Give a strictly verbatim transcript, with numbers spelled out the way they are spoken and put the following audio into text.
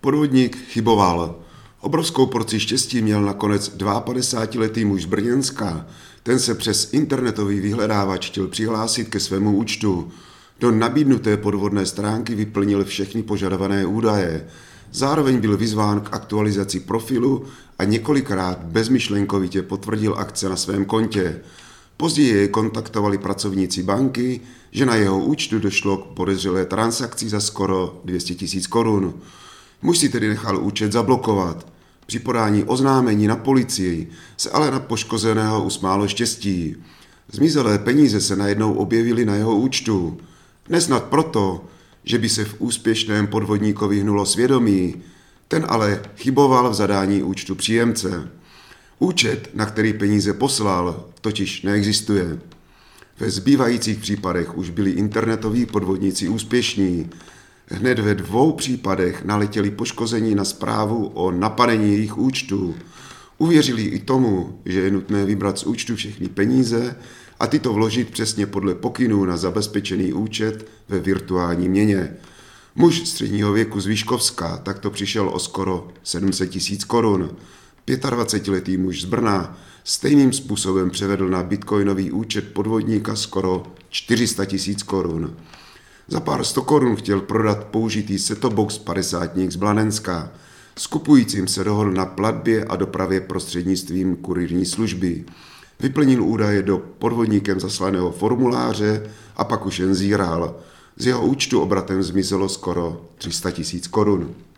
Podvodník chyboval. Obrovskou porci štěstí měl nakonec padesátidvouletý muž z Brněnska. Ten se přes internetový vyhledávač chtěl přihlásit ke svému účtu. Do nabídnuté podvodné stránky vyplnil všechny požadované údaje. Zároveň byl vyzván k aktualizaci profilu a několikrát bezmyšlenkovitě potvrdil akce na svém kontě. Později jej kontaktovali pracovníci banky, že na jeho účtu došlo k podezřelé transakci za skoro dvě stě tisíc korun. Muž si tedy nechal účet zablokovat. Při podání oznámení na policii se ale na poškozeného usmálo štěstí. Zmizelé peníze se najednou objevily na jeho účtu. Nesnad proto, že by se v úspěšném podvodníkovi hnulo svědomí, ten ale chyboval v zadání účtu příjemce. Účet, na který peníze poslal, totiž neexistuje. Ve zbývajících případech už byli internetoví podvodníci úspěšní. Hned ve dvou případech naletěli poškození na zprávu o napadení jejich účtů. Uvěřili i tomu, že je nutné vybrat z účtu všechny peníze a tyto vložit přesně podle pokynů na zabezpečený účet ve virtuální měně. Muž středního věku z Výškovska takto přišel o skoro sedm set tisíc korun. dvacetiletý muž z Brna stejným způsobem převedl na bitcoinový účet podvodníka skoro čtyři sta tisíc korun. Za pár sto korun chtěl prodat použitý set-top-box padesátník z Blanenska. S kupujícím se dohodl na platbě a dopravě prostřednictvím kurýrní služby. Vyplnil údaje do podvodníkem zaslaného formuláře a pak už jen zíral. Z jeho účtu obratem zmizelo skoro tři sta tisíc korun.